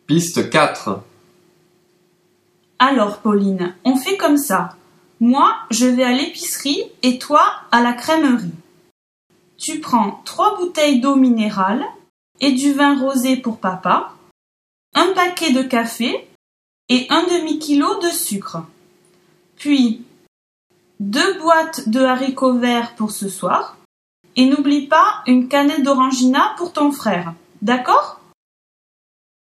Piste 4. Alors, Pauline, on fait comme ça. Moi, je vais à l'épicerie et toi à la crèmerie. Tu prends 3 bouteilles d'eau minérale et du vin rosé pour papa, un paquet de café et un demi-kilo de sucre. Puis, 2 boîtes de haricots verts pour ce soir et n'oublie pas une canette d'orangina pour ton frère. D'accord ?